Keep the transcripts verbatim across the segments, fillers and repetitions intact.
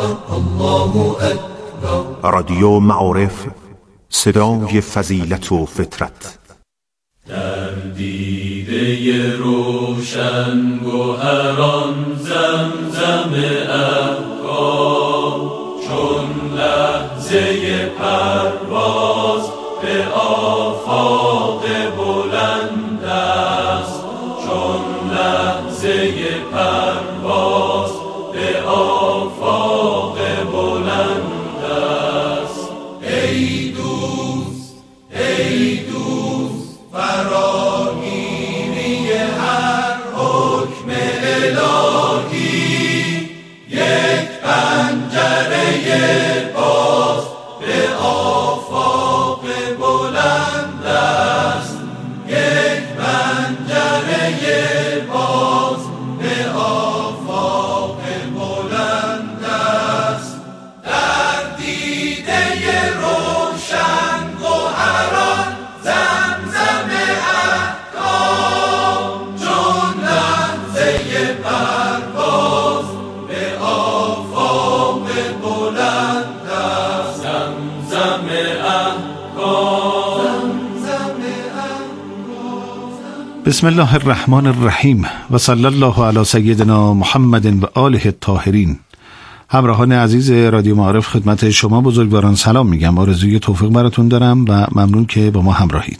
الله اکبر. رادیو معارف، صدای فضیلت و فطرت. در دیده روشن گوهران زمزم افکار، چون لحظه پرواز به آفاق بلند است، چون لحظه پرواز به آفاق بلند است. ای دوست ای دوست فراگیری هر حکم الهی، یک پنجره باز به آفاق بلند است، یک پنجره باز به آفاق بلند است. در دیده روشن گوهران زمزم احکام، چون لحظه پرواز به آفاق بلند است. زمزم احکام، زمزم احکام. بسم الله الرحمن الرحیم و صلی الله علی سیدنا محمد و آله الطاهرین. همراهان عزیز رادیو معارف، خدمت شما بزرگواران سلام میگم. آرزوی توفیق براتون دارم و ممنون که با ما همراهید.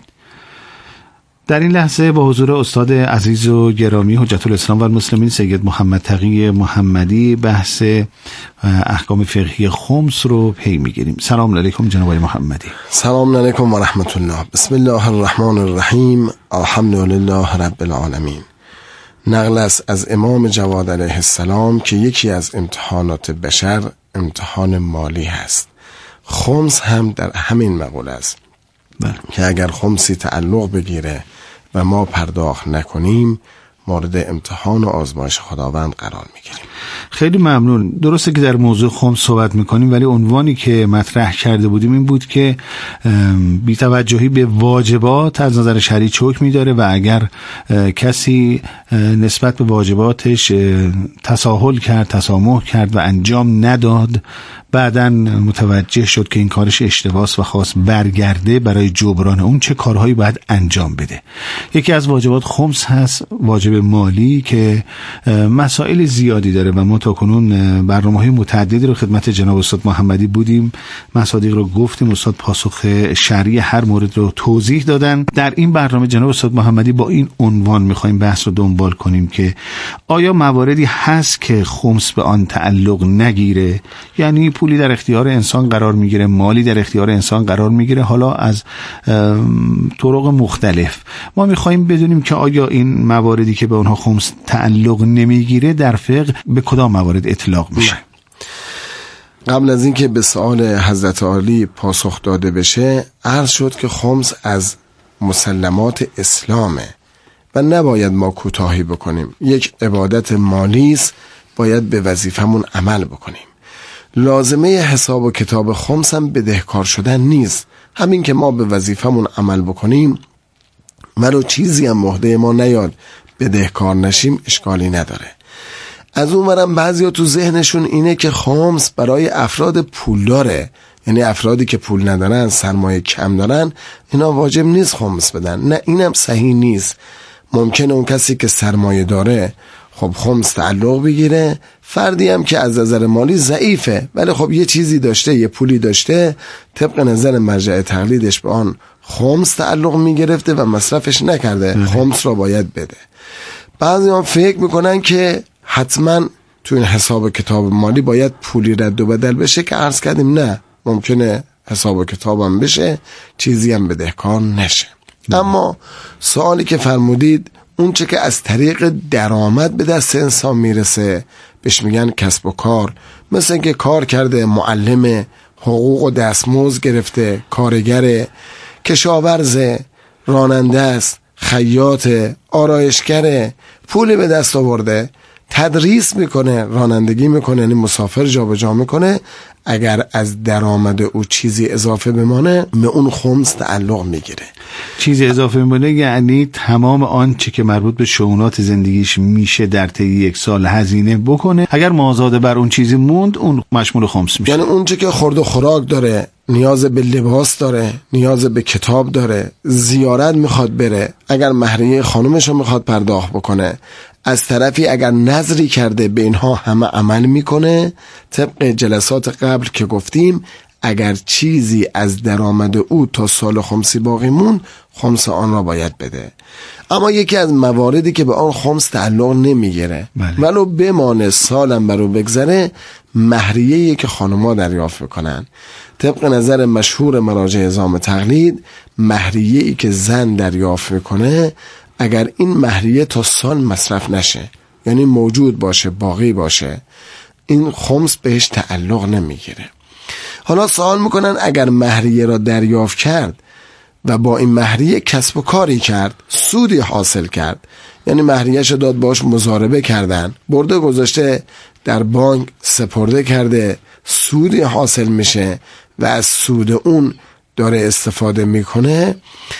در این لحظه با حضور استاد عزیز و گرامی حجت الاسلام و المسلمین سید محمد تقی محمدی بحث احکام فقهی خمس رو پی میگیریم. سلام علیکم جناب محمدی. سلام علیکم و رحمت الله. بسم الله الرحمن الرحیم. الحمدلله رب العالمین. نقل است از امام جواد علیه السلام که یکی از امتحانات بشر امتحان مالی هست. خمس هم در همین مقوله است بله. که اگر خمسی تعلق بگیره و ما پرداخت نکنیم مورد امتحان و آزمایش خداوند قرار میگیریم. خیلی ممنون. درسته که در موضوع خمس صحبت میکنیم، ولی عنوانی که مطرح کرده بودیم این بود که بی توجهی به واجبات از نظر شرعی حکم میداره و اگر کسی نسبت به واجباتش تساهل کرد، تسامح کرد و انجام نداد، بعداً متوجه شد که این کارش اشتباهه و خواست برگرده، برای جبران اون چه کارهایی باید انجام بده. یکی از واجبات خمس هست، واجب مالی که مسائل زیادی داره و ما تاکنون برنامه‌های متعددی رو خدمت جناب استاد محمدی بودیم، مصادیق رو گفتیم، استاد پاسخ شرعی هر مورد رو توضیح دادن. در این برنامه جناب استاد محمدی با این عنوان می‌خوایم بحث رو دنبال کنیم که آیا مواردی هست که خمس به آن تعلق نگیره، یعنی پولی در اختیار انسان قرار میگیره، مالی در اختیار انسان قرار میگیره، حالا از طرق مختلف. ما میخوایم بدونیم که آیا این مواردی که به اونها خمس تعلق نمیگیره در فقه به کدام موارد اطلاق میشه؟ قبل از اینکه به سوال حضرت عالی پاسخ داده بشه، عرض شد که خمس از مسلمات اسلامه و نباید ما کوتاهی بکنیم. یک عبادت مالی است، باید به وظیفمون عمل بکنیم. لازمه حساب و کتاب خمس هم بدهکار شدن نیست. همین که ما به وظیفمون عمل بکنیم ولو چیزی هم مهده ما نیاد بدهکار نشیم اشکالی نداره. از اون ورم بعضی ها تو ذهنشون اینه که خمس برای افراد پولداره، یعنی افرادی که پول ندارن، سرمایه کم دارن، اینا واجب نیست خمس بدن. نه، اینم صحیح نیست. ممکنه اون کسی که سرمایه داره خب خمس تعلق بگیره، فردی هم که از نظر مالی ضعیفه ولی خب یه چیزی داشته، یه پولی داشته، طبق نظر مرجع تقلیدش به آن خمس تعلق میگرفته و مصرفش نکرده، خمس را باید بده. بعضی هم فکر میکنن که حتما تو این حساب کتاب مالی باید پولی رد و بدل بشه، که عرض کردیم نه، ممکنه حساب و کتابم بشه، چیزی هم بدهکار نشه. اما سوالی که فرمودید، اون چه که از طریق درآمد به دست انسان میرسه بهش میگن کسب و کار. مثل اینکه کار کرده، معلم، حقوق و دستمزد گرفته، کارگر، کشاورز، راننده است، خیاط، آرایشگر، پولی به دست آورده، تدریس میکنه، رانندگی میکنه، یعنی مسافر جابجا میکنه، اگر از درآمد او چیزی اضافه بمانه به اون خمس تعلق میگیره. چیزی اضافه بمانه یعنی تمام آنچه که مربوط به شؤونات زندگیش میشه در طی یک سال هزینه بکنه، اگر مازاد بر اون چیزی موند اون مشمول خمس میشه. یعنی اون چه که خورد و خوراک داره، نیاز به لباس داره، نیاز به کتاب داره، زیارت میخواد بره، اگر مهریه خانومش رو میخواد پرداخت بکنه، از طرفی اگر نظری کرده به اینها همه عمل میکنه، طبق جلسات قبل که گفتیم اگر چیزی از درآمد او تا سال خمسی باقی مون، خمس آن را باید بده. اما یکی از مواردی که به آن خمس تعلق نمیگیره ولو بمانه سالم برو بگذره، مهریه‌ای که خانم‌ها دریافت میکنن. طبق نظر مشهور مراجع نظام تقلید، مهریه‌ای که زن دریافت میکنه اگر این مهریه تا سال مصرف نشه، یعنی موجود باشه، باقی باشه، این خمس بهش تعلق نمیگیره. حالا سوال میکنن اگر مهریه را دریافت کرد و با این مهریه کسب و کاری کرد، سودی حاصل کرد، یعنی مهریه‌اش داد باش مضاربه کردن، برده گذاشته در بانک سپرده کرده، سودی حاصل میشه و از سود اون داره استفاده میکنه،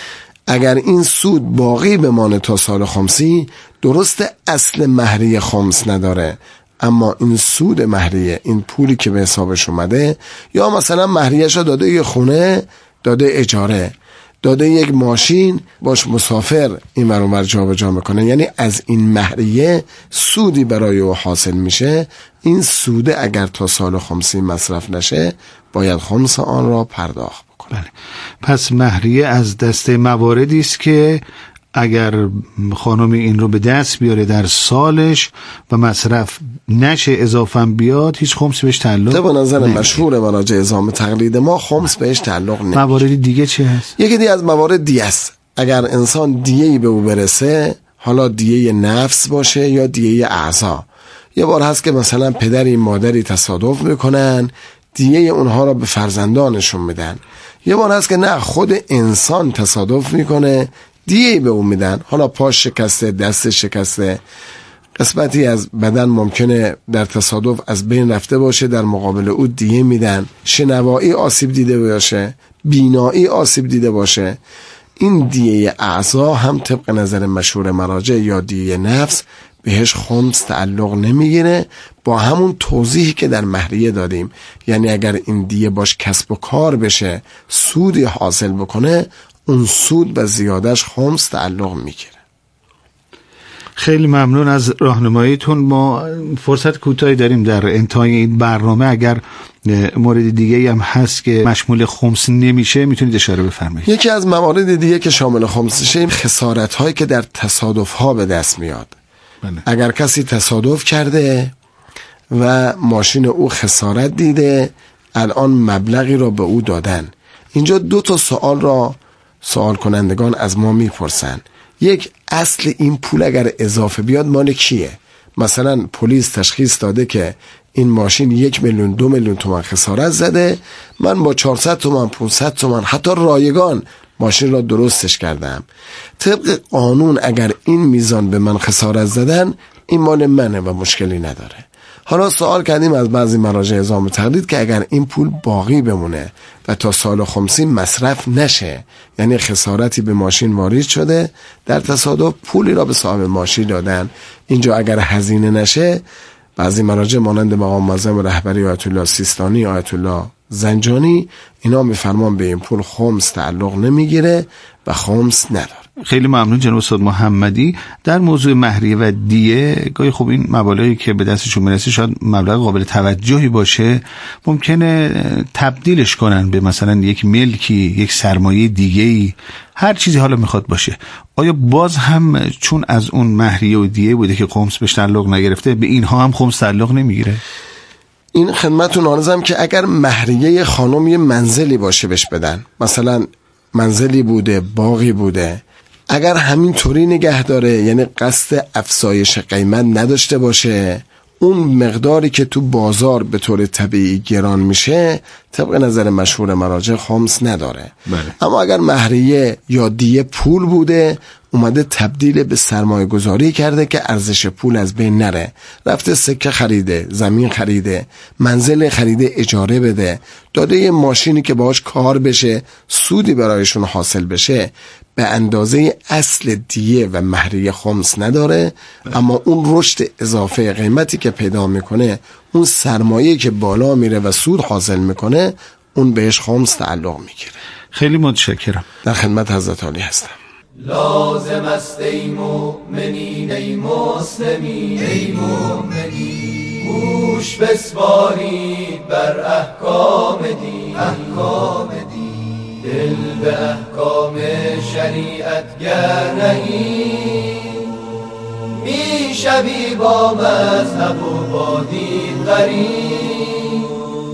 اگر این سود باقی بمانه تا سال خمسی، درست اصل مهریه خمس نداره، اما این سود مهریه، این پولی که به حسابش اومده، یا مثلا مهریه‌اش داده یه خونه، داده اجاره، داده یک ماشین، باش مسافر این ور اون ور جابجا میکنه، یعنی از این مهریه سودی برای او حاصل میشه، این سود اگر تا سال خمسی مصرف نشه باید خمس آن را پرداخت بکنه. بله. پس مهریه از دسته مواردی است که اگر خانمی این رو به دست بیاره در سالش و مصرف نشه، اضافه بیاد، هیچ خمس بهش تعلق طبق نظر مشهور مراجع نظام تقلید ما خمس بهش تعلق نمیگیره. موارد دیگه چی هست؟ یکی دیگه از موارد دیه است. اگر انسان دیه‌ای به او برسه، حالا دیه نفس باشه یا دیه اعضا، یه بار هست که مثلا پدری مادری تصادف میکنن، دیه اونها را به فرزندانشون میدن. یه بار هست که نه، خود انسان تصادف میکنه، دیه به اون میدن، حالا پاش شکسته، دست شکسته، قسمتی از بدن ممکنه در تصادف از بین رفته باشه، در مقابل او دیه میدن. شنوایی آسیب دیده باشه، بینایی آسیب دیده باشه، این دیه اعضا هم طبق نظر مشهور مراجع یا دیه نفس بهش خمس تعلق نمیگیره، با همون توضیحی که در مهریه دادیم. یعنی اگر این دیه باش کسب و کار بشه، سودی حاصل بکنه، اون سود و زیادش خمس تعلق میگیره. خیلی ممنون از راهنماییتون. ما فرصت کوتاهی داریم در انتهای این برنامه، اگر مورد دیگه هم هست که مشمول خمس نمیشه میتونید اشاره بفرمایید. یکی از موارد دیگه که شامل خمس میشه این خسارت هایی که در تصادف ها به دست میاد. بله. اگر کسی تصادف کرده و ماشین او خسارت دیده، الان مبلغی را به او دادن، اینجا دو تا سوال را سوال کنندگان از ما میپرسن. یک، اصل این پول اگر اضافه بیاد مال کیه؟ مثلا پلیس تشخیص داده که این ماشین یک میلیون دو میلیون تومان خسارت زده، من با چهارصد تومان پانصد تومان حتی رایگان ماشین را درستش کردم. طبق قانون اگر این میزان به من خسارت زدن، این مال منه و مشکلی نداره. حالا سوال کردیم از بعضی مراجع نظام تقلید که اگر این پول باقی بمونه و تا سال خمسی مصرف نشه، یعنی خسارتی به ماشین وارد شده، در تصادف پولی را به صاحب ماشین دادن، اینجا اگر هزینه نشه، بعضی مراجع مانند مقام معظم رهبری آیت الله سیستانی، آیت الله زنجانی، اینا میفرمان به این پول خمس تعلق نمیگیره و خمس نداره. خیلی ممنون جناب استاد محمدی. در موضوع مهریه و دیه، گاهی خوب این مبالغی که به دستشون میرسه شاید مبلغ قابل توجهی باشه، ممکنه تبدیلش کنن به مثلا یک ملکی، یک سرمایه دیگه‌ای، هر چیزی حالا میخواد باشه. آیا باز هم چون از اون مهریه و دیه بوده که خمس بهش تعلق نگرفته، به اینها هم خمس تعلق نمیگیره؟ این خدمتتون عرضم که اگر مهریه خانم یه منزلی باشه بهش بدن، مثلا منزلی بوده، باغی بوده، اگر همین طوری نگه داره، یعنی قصد افزایش قیمت نداشته باشه، اون مقداری که تو بازار به طور طبیعی گران میشه، طبق نظر مشهور مراجع خمس نداره. بله. اما اگر مهریه یا دیه پول بوده، اومده تبدیل به سرمایه گذاری کرده که ارزش پول از بین نره. رفته سکه خریده، زمین خریده، منزل خریده اجاره بده، داده یه ماشینی که باهاش کار بشه، سودی برایشون حاصل بشه. به اندازه اصل دیه و مهریه خمس نداره، اما اون رشد اضافه قیمتی که پیدا میکنه، اون سرمایه که بالا میره و سود حاصل میکنه، اون بهش خمس تعلق میگیره. خیلی متشکرم. در خدمت حضرت عالی هستم. لازم است ای مؤمنین ای مسلمین ای مؤمنین گوش بسپارید بر احکام دین احکام دین دل به احکام شریعت گر نهید میشوی با مذهب و با دین غریب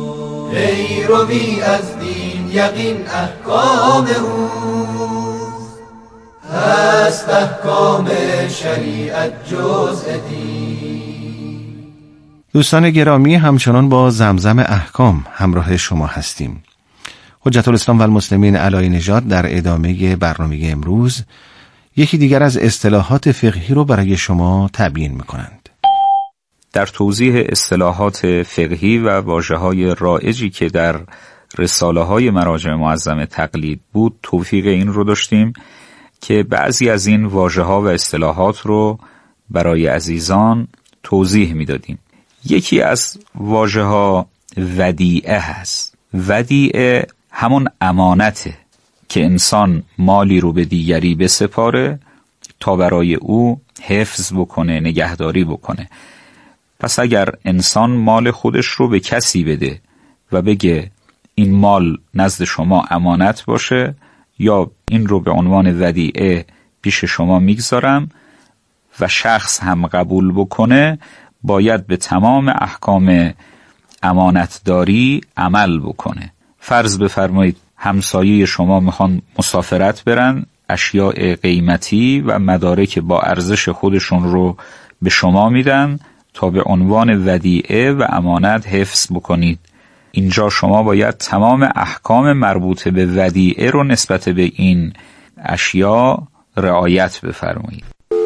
پیروی از دین یقین احکام اوست هست احکام شریعت جزء دین. دوستان گرامی، همچنان با زمزم احکام همراه شما هستیم. حجت الاسلام و المسلمین علی نژاد در ادامه برنامه امروز یکی دیگر از اصطلاحات فقهی رو برای شما تبیین می‌کنند. در توضیح اصطلاحات فقهی و واژه‌های رایجی که در رساله‌های مراجع معظمه تقلید بود، توفیق این رو داشتیم که بعضی از این واژه‌ها و اصطلاحات رو برای عزیزان توضیح می‌دادیم. یکی از واژه‌ها ودیعه هست. ودیعه همون امانته که انسان مالی رو به دیگری بسپاره تا برای او حفظ بکنه، نگهداری بکنه. پس اگر انسان مال خودش رو به کسی بده و بگه این مال نزد شما امانت باشه یا این رو به عنوان ودیعه پیش شما میگذارم و شخص هم قبول بکنه، باید به تمام احکام امانتداری عمل بکنه. فرض بفرمایید همسایه شما میخوان مسافرت برن، اشیاء قیمتی و مدارک با ارزش خودشون رو به شما میدن تا به عنوان ودیعه و امانت حفظ بکنید. اینجا شما باید تمام احکام مربوط به ودیعه رو نسبت به این اشیاء رعایت بفرمایید.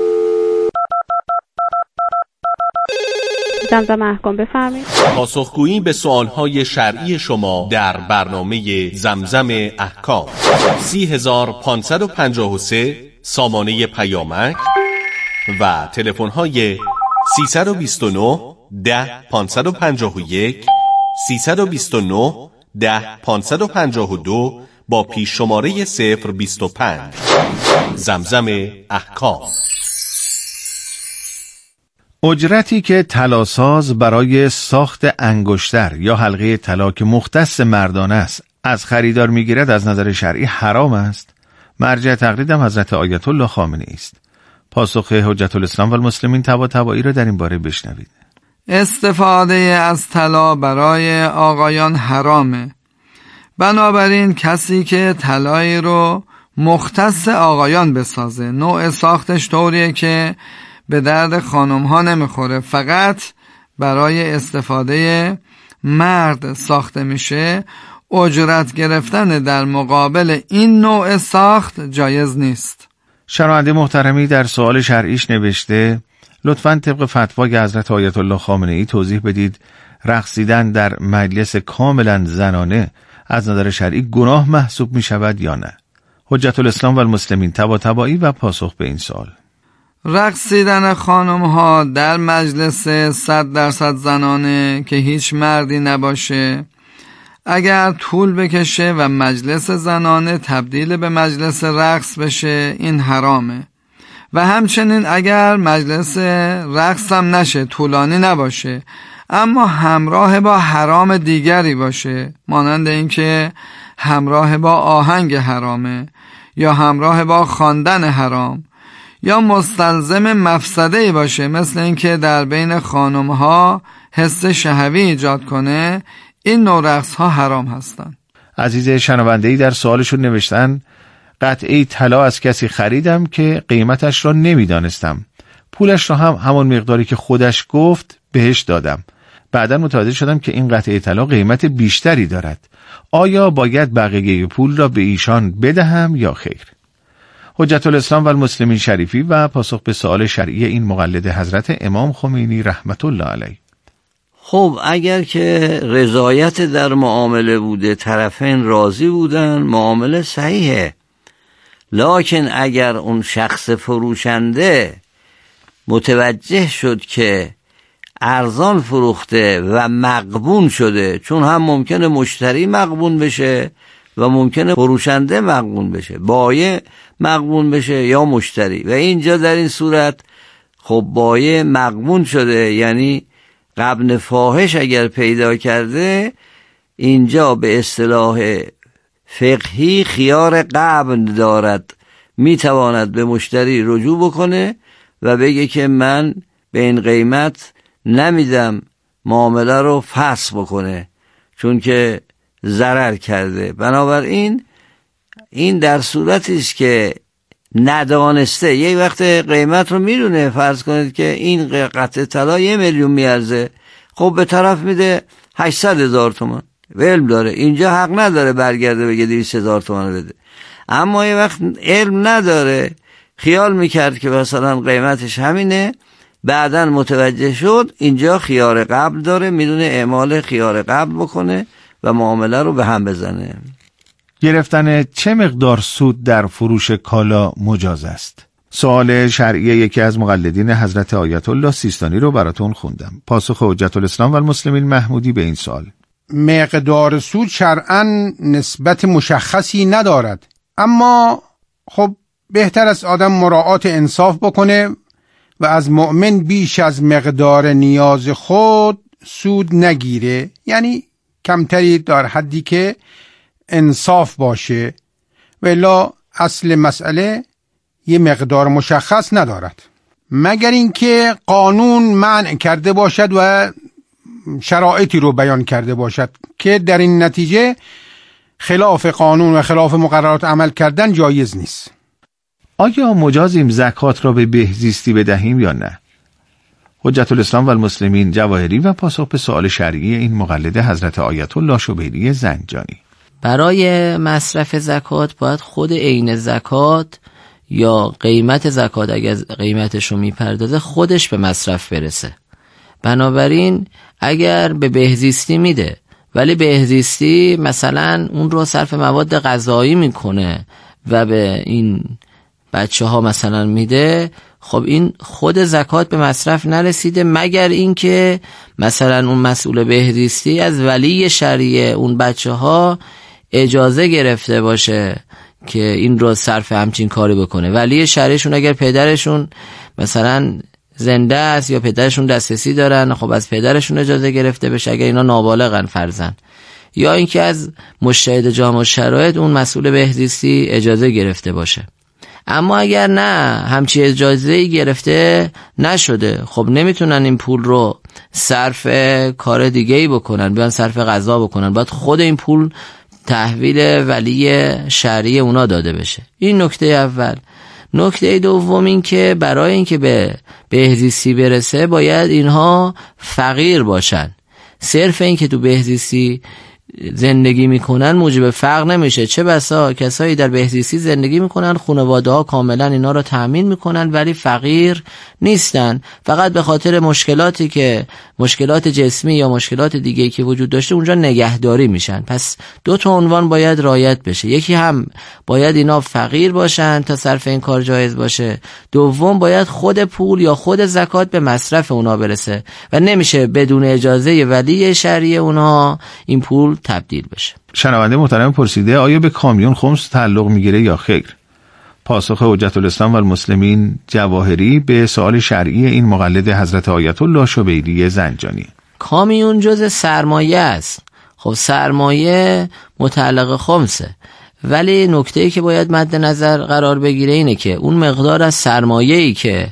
زمزم احکام بفرمایید. پاسخگویی به سوالهای شرعی شما در برنامه زمزم احکام. سی هزار پانصد و پنجاه و سه سامانه پیامک و تلفن‌های سیصد و بیست و نه ده پانصد و پنجاه و یک، سیصد و بیست و نه ده پانصد و پنجاه و دو با پیش شماره صفر بیست و پنج. زمزم احکام. اجرتی که طلاساز برای ساخت انگشتر یا حلقه طلا که مختص مردانه است از خریدار میگیرد از نظر شرعی حرام است. مرجع تقلیدم حضرت آیت الله خامنه ای است. پاسخ حجت الاسلام و المسلمین طباطبایی را در این باره بشنوید. استفاده از طلا برای آقایان حرامه. بنابراین کسی که طلایی رو مختص آقایان بسازه، نوع ساختش طوریه که به درد خانم ها نمیخوره، فقط برای استفاده مرد ساخته میشه، اجرت گرفتن در مقابل این نوع ساخت جایز نیست. شنونده محترمی در سوال شرعیش نوشته لطفاً طبق فتوای حضرت آیت الله خامنه ای توضیح بدید رقصیدن در مجلس کاملا زنانه از نظر شرعی گناه محسوب می شود یا نه؟ حجت الاسلام و المسلمین طباطبایی و پاسخ به این سوال. رقصیدن خانم ها در مجلس صد درصد زنانه که هیچ مردی نباشه، اگر طول بکشه و مجلس زنانه تبدیل به مجلس رقص بشه، این حرامه. و همچنین اگر مجلس رقص هم نشه، طولانی نباشه، اما همراه با حرام دیگری باشه، مانند اینکه همراه با آهنگ حرامه یا همراه با خواندن حرام یا مستلزم مفسده‌ای باشه، مثل اینکه در بین خانم‌ها حس شهوی ایجاد کنه، این نوع رقص‌ها حرام هستند. عزیز شنونده‌ای در سوالشون نوشتن قطعه طلا از کسی خریدم که قیمتش را نمیدانستم. پولش را هم همون مقداری که خودش گفت بهش دادم. بعداً متوجه شدم که این قطعه طلا قیمت بیشتری دارد. آیا باید بقیه پول را به ایشان بدهم یا خیر؟ حجت الاسلام و المسلمین شریفی و پاسخ به سوال شرعی این مقلد حضرت امام خمینی رحمت الله علیه. خب اگر که رضایت در معامله بوده، طرفین راضی بودن، معامله صحیحه. لکن اگر اون شخص فروشنده متوجه شد که ارزان فروخته و مغبون شده، چون هم ممکنه مشتری مغبون بشه و ممکنه فروشنده مغبون بشه، بایع مغبون بشه یا مشتری، و اینجا در این صورت خب بایع مغبون شده، یعنی غبن فاحش اگر پیدا کرده، اینجا به اصطلاح فقهی خیار غبن دارد، میتواند به مشتری رجوع بکنه و بگه که من به این قیمت نمیدم، معامله رو فسخ بکنه چون که ضرر کرده. بنابراین این در صورتی است که ندانسته، یک وقت قیمت رو میدونه، فرض کنید که این قطعه طلا یه میلیون میارزه، خب به طرف میده هشتصد هزار تومان، علم داره، اینجا حق نداره برگرده بگه دویست هزار تومان بده. اما یه وقت علم نداره، خیال میکرد که مثلا قیمتش همینه، بعدن متوجه شد، اینجا خیار قبل داره، میدونه اعمال خیار قبل بکنه و معامله رو به هم بزنه. گرفتن چه مقدار سود در فروش کالا مجاز است؟ سوال شرعی یکی از مقلدین حضرت آیت الله سیستانی رو براتون خوندم. پاسخ حجت الاسلام و المسلمین محمودی به این سوال: مقدار سود شرعاً نسبت مشخصی ندارد، اما خب بهتر از آدم مراعات انصاف بکنه و از مؤمن بیش از مقدار نیاز خود سود نگیره، یعنی کمتری در حدی که انصاف باشه، ولی اصل مسئله یه مقدار مشخص ندارد، مگر اینکه قانون منع کرده باشد و شرایطی رو بیان کرده باشد که در این نتیجه خلاف قانون و خلاف مقررات عمل کردن جایز نیست. آیا مجازیم زکات را به بهزیستی بدهیم یا نه؟ حجت الاسلام و المسلمین جواهری و پاسخ به سوال شرعی این مقلد حضرت آیت الله شبیری زنجانی: برای مصرف زکات باید خود عین زکات یا قیمت زکات اگر قیمتش رو میپردازه خودش به مصرف برسه. بنابراین اگر به بهزیستی میده ولی بهزیستی مثلا اون رو صرف مواد غذایی میکنه و به این بچه ها مثلا میده، خب این خود زکات به مصرف نرسیده، مگر اینکه مثلا اون مسئول بهزیستی از ولی شرعی اون بچه ها اجازه گرفته باشه که این رو صرف همچین کاری بکنه. ولی شرعیشون اگر پدرشون مثلا زنده است یا پدرشون دسترسی دارن، خب از پدرشون اجازه گرفته بشه اگر اینا نابالغن فرزن، یا اینکه از مجتهد جامع الشرایط اون مسئول بهزیستی اجازه گرفته باشه. اما اگر نه همچی اجازه‌ای گرفته نشده، خب نمیتونن این پول رو صرف کار دیگه‌ای بکنن، بیان صرف غذا بکنن، باید خود این پول تحویل ولی شرعی اونا داده بشه. این نکته اول. نکته دوم این که برای اینکه به بهزیستی برسه باید اینها فقیر باشن. صرف این که تو بهزیستی زندگی میکنن موجب فقر نمیشه. چه بسا کسایی در بهزیستی زندگی میکنن، خانواده ها کاملا اینا رو تأمین میکنن ولی فقیر نیستن، فقط به خاطر مشکلاتی که مشکلات جسمی یا مشکلات دیگه‌ای که وجود داشته اونجا نگهداری میشن. پس دو تا عنوان باید رعایت بشه، یکی هم باید اینا فقیر باشن تا صرف این کار جایز باشه، دوم باید خود پول یا خود زکات به مصرف اونا برسه و نمیشه بدون اجازه ولی شرعی اونها این پول تبدیل بشه. شنونده محترم پرسیده آیا به کامیون خمس تعلق میگیره یا خیر؟ پاسخ حجت الاسلام و المسلمین جواهری به سوال شرعی این مقلد حضرت آیت الله شبیری زنجانی: کامیون جز سرمایه است. خب سرمایه متعلق خمسه، ولی نکته‌ای که باید مد نظر قرار بگیره اینه که اون مقدار از سرمایه‌ای که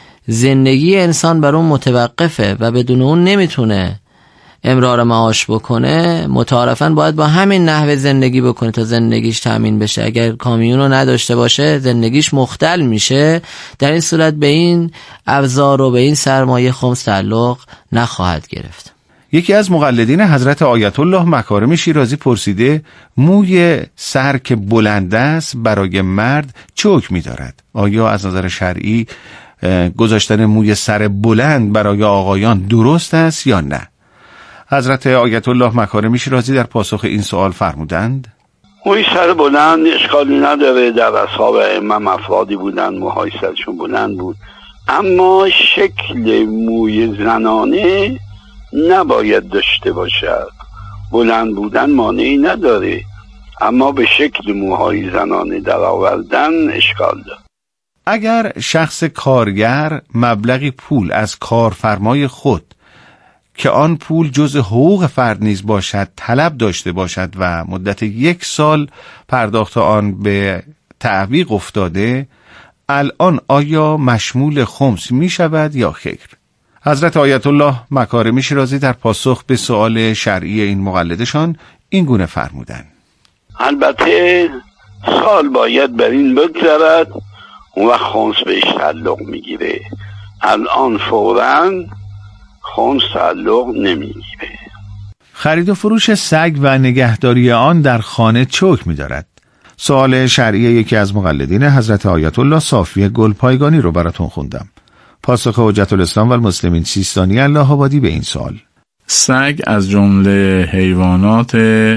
زندگی انسان بر اون متوقفه و بدون اون نمیتونه امرار معاش بکنه، متعارفاً باید با همین نحوه زندگی بکنه تا زندگیش تامین بشه. اگر کامیون رو نداشته باشه زندگیش مختل میشه، در این صورت به این ابزار و به این سرمایه خمس تعلق نخواهد گرفت. یکی از مقلدین حضرت آیت الله مکارم شیرازی پرسیده موی سر که بلند است برای مرد چه حکمی دارد؟ آیا از نظر شرعی گذاشتن موی سر بلند برای آقایان درست است یا نه؟ حضرت آیت الله مکارم شیرازی در پاسخ این سوال فرمودند: موی سر بلند اشکالی نداره، در اصحاب ائمه افرادی بودن موهای سرشون بلند بود، اما شکل موی زنانه نباید داشته باشد. بلند بودن مانعی نداره، اما به شکل موهای زنانه در آوردن اشکال داره. اگر شخص کارگر مبلغی پول از کارفرمای خود که آن پول جز حقوق فرد نیز باشد طلب داشته باشد و مدت یک سال پرداخت آن به تعویق افتاده، الان آیا مشمول خمس می شود یا خیر؟ حضرت آیت الله مکارم شیرازی در پاسخ به سؤال شرعی این مقلدشان این گونه فرمودند: البته سال باید بر این بگذرد و خمس بهش تعلق میگیره، الان فوراً خمس تعلق نمیگیره. خرید و فروش سگ و نگهداری آن در خانه چه حکمی دارد؟ سوال شرعی یکی از مقلدین حضرت آیت الله صافی گلپایگانی رو براتون خوندم. پاسخ حجت الاسلام و المسلمین سیستانی الله آبادی به این سوال: سگ از جمله حیوانات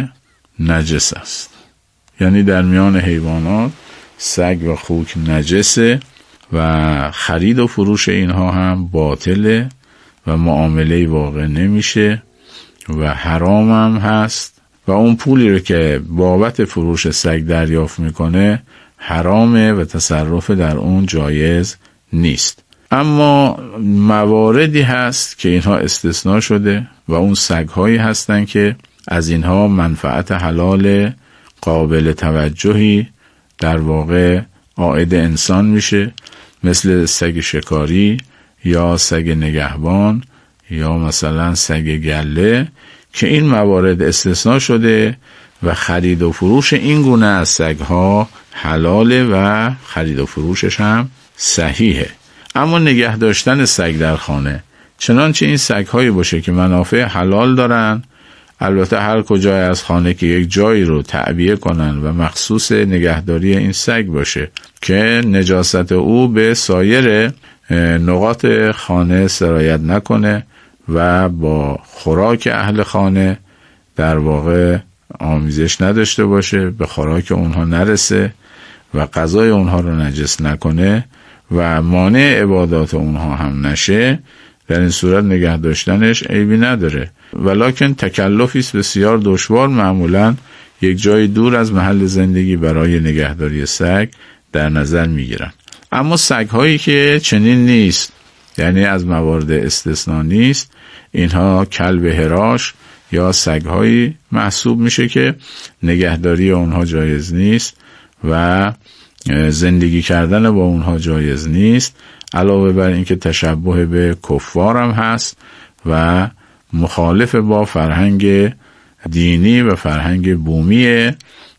نجس است، یعنی در میان حیوانات سگ و خوک نجسه و خرید و فروش اینها هم باطله و معامله واقع نمیشه و حرام هم هست و اون پولی رو که بابت فروش سگ دریافت میکنه حرامه و تصرف در اون جایز نیست. اما مواردی هست که اینها استثناء شده و اون سگ‌هایی هستن که از اینها منفعت حلال قابل توجهی در واقع عائد انسان میشه، مثل سگ شکاری یا سگ نگهبان یا مثلا سگ گله، که این موارد استثناء شده و خرید و فروش این گونه از سگ‌ها حلاله و خرید و فروشش هم صحیحه. اما نگه داشتن سگ در خانه، چنانچه این سگ‌هایی باشه که منافع حلال دارن، البته هر کجای از خانه که یک جایی رو تعبیه کنن و مخصوص نگهداری این سگ باشه که نجاست او به سایر نقاط خانه سرایت نکنه و با خوراک اهل خانه در واقع آمیزش نداشته باشه، به خوراک اونها نرسه و غذای اونها رو نجس نکنه و مانع عبادات اونها هم نشه، در این صورت نگه داشتنش عیبی نداره. ولکن تکلفی است بسیار دشوار، معمولا یک جای دور از محل زندگی برای نگهداری سگ در نظر میگیرن. اما سگ‌هایی که چنین نیست، یعنی از موارد استثناء نیست، اینها کلب هراش یا سگ‌هایی محسوب میشه که نگهداری اونها جایز نیست و زندگی کردن با اونها جایز نیست، علاوه بر اینکه تشبه به کفار هم هست و مخالف با فرهنگ دینی و فرهنگ بومی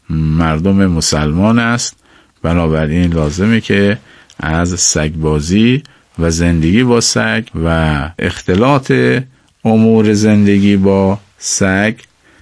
مردم مسلمان است. بنابراین لازمه که از سگبازی و زندگی با سگ و اختلاط امور زندگی با سگ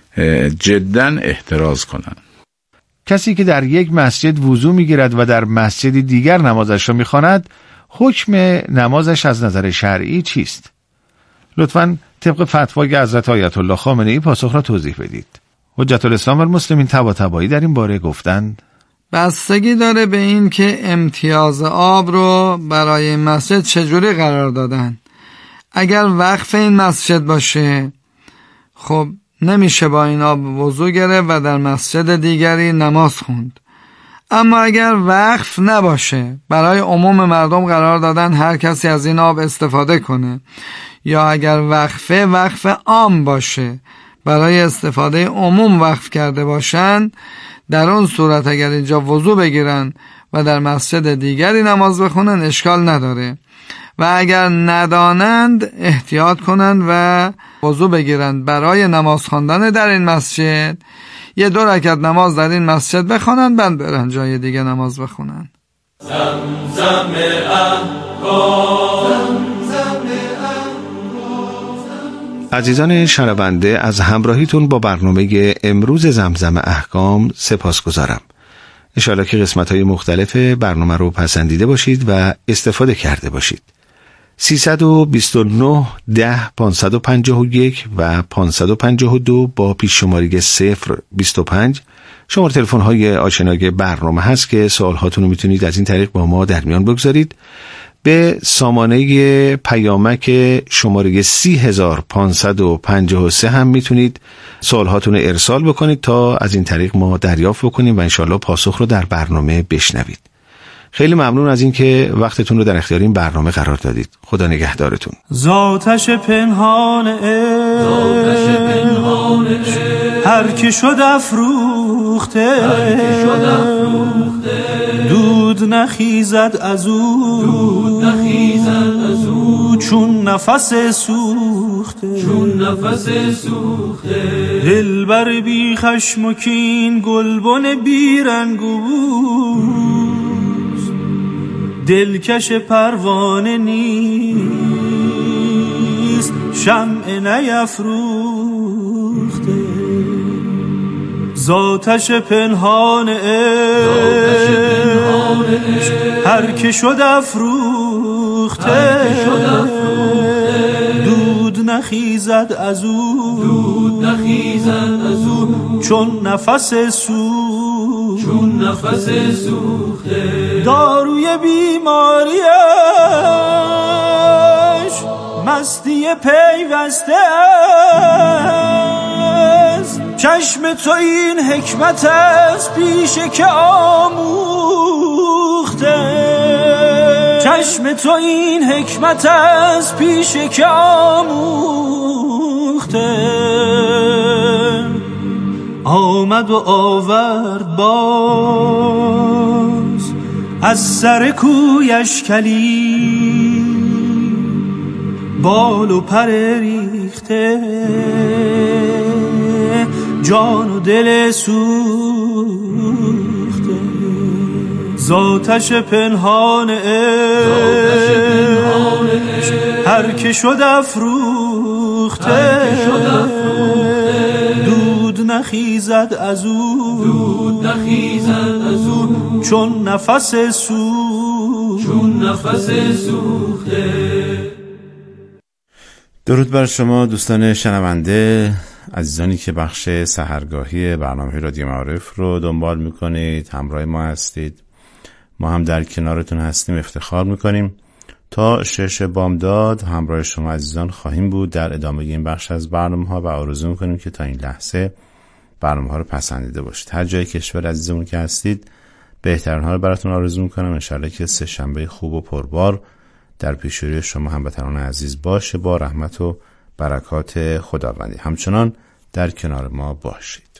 جداً احتراز کنند. کسی که در یک مسجد وضو میگیرد و در مسجد دیگر نمازش را میخواند، حکم نمازش از نظر شرعی چیست؟ لطفاً طبق فتوای حضرت آیت الله خامنه‌ای پاسخ را توضیح بدید. حجت الاسلام و المسلمین طباطبایی در این باره گفتند: بستگی داره به این که امتیاز آب رو برای مسجد چجوری قرار دادن. اگر وقف این مسجد باشه، خب نمیشه با این آب وضو گرفت و در مسجد دیگری نماز خوند. اما اگر وقف نباشه، برای عموم مردم قرار دادن هر کسی از این آب استفاده کنه، یا اگر وقفه وقف عام باشه، برای استفاده عموم وقف کرده باشن، در اون صورت اگر اینجا وضو بگیرن و در مسجد دیگری نماز بخونن اشکال نداره، و اگر ندانند احتیاط کنند و وضو بگیرند برای نماز خواندن در این مسجد، یه دو رکعت نماز در این مسجد بخونن، بعد برن جای دیگه نماز بخونن. زمزم احکام، زمزم احکام، عزیزان شنونده، از همراهیتون با برنامه امروز زمزم احکام سپاسگزارم. انشاءالله که قسمت‌های مختلف برنامه رو پسندیده باشید و استفاده کرده باشید. سیصد و بیست و نه ده پانصد و پنجاه و یک و پانصد و پنجاه و دو با پیش شماره صفر بیست و پنج شماره تلفن های آشنای برنامه هست که سوال هاتون رو میتونید از این طریق با ما در میان بگذارید. به سامانه پیامک شماره سی هزار پانصد و پنجاه و سه هم میتونید سوال هاتون رو ارسال بکنید تا از این طریق ما دریافت بکنیم و انشالله پاسخ رو در برنامه بشنوید. خیلی ممنون از این که وقتتون رو در اختیار این برنامه قرار دادید. خدا نگهدارتون. ذاتش پنهان عشق هر که شد افروخته دود نخیزد از او چون نفس سوخته دلبر بی خشم و کین گلبن بی رنگ و دلکش پروانه نیست شمع نیفروخته ذاتش پنهان عشق هر که شد افروخته دود نخیزد از او چون نفس سوخته چون نفس سوخته داروی بیماریش مستی پیوسته است چشم تو این حکمت است پیش که آموخته چشم تو این حکمت است پیش که آموخته آمد و آورد باز از سر کویش کلی بال و پر ریخته جان و دل سوخته ذاتش پنهان عشق هر که شد افروخته دود نخیزد از او دود نخیزد از او چون نفس سوخته چون نفس سوخته. درود بر شما دوستان شنونده، عزیزانی که بخش سحرگاهی برنامه رادیو معارف رو دنبال میکنید، همراه ما هستید. ما هم در کنارتون هستیم، افتخار میکنیم. تا شش بامداد همراه شما عزیزان خواهیم بود در ادامه این بخش از برنامه ها و آرزو میکنیم که تا این لحظه برنامه ها رو پسندیده باشید. هر جای کشور عزیزمون که هستید بهترین ها رو براتون آرزو میکنم. انشالله که سه شنبه خوب و پربار در پیش روی شما هموطنان عزیز باشه با رحمت و برکات خداوندی. همچنان در کنار ما باشید.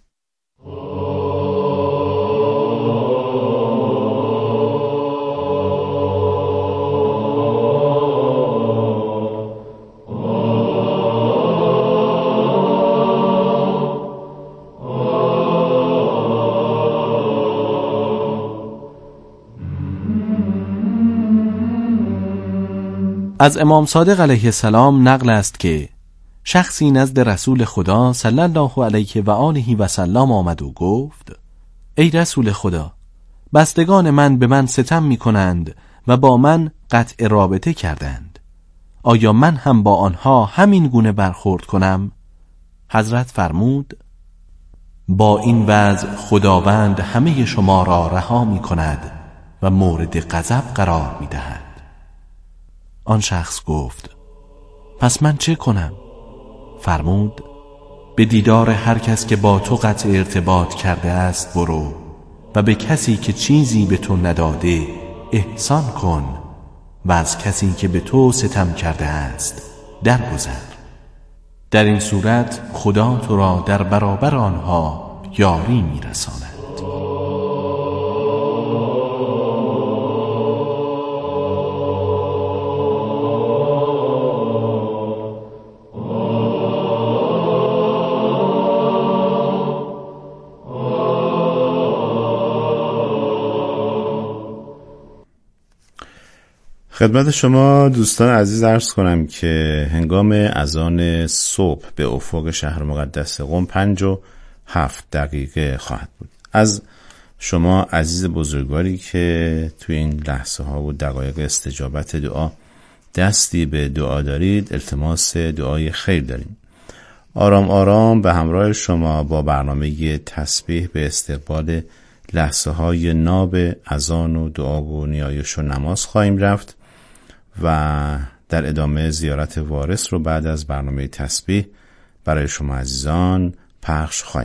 از امام صادق علیه السلام نقل است که شخصی نزد رسول خدا صلی الله علیه و آله و سلم آمد و گفت: ای رسول خدا، بستگان من به من ستم می کنند و با من قطع رابطه کردند. آیا من هم با آنها همین گونه برخورد کنم؟ حضرت فرمود: با این وضع خداوند همه شما را رها می کند و مورد غضب قرار می دهد. آن شخص گفت: پس من چه کنم؟ فرمود: به دیدار هر کس که با تو قطع ارتباط کرده است برو و به کسی که چیزی به تو نداده احسان کن و از کسی که به تو ستم کرده است درگذر. در این صورت خدا تو را در برابر آنها یاری می‌رساند. خدمت شما دوستان عزیز عرض کنم که هنگام اذان صبح به افق شهر مقدس قم پنج و هفت دقیقه خواهد بود. از شما عزیز بزرگواری که توی این لحظه ها و دقایق استجابت دعا دستی به دعا دارید، التماس دعای خیر داریم. آرام آرام به همراه شما با برنامه تسبیح به استقبال لحظه های ناب اذان و دعا و نیایش و نماز خواهیم رفت و در ادامه زیارت وارث رو بعد از برنامه تسبیح برای شما عزیزان پخش خواهیم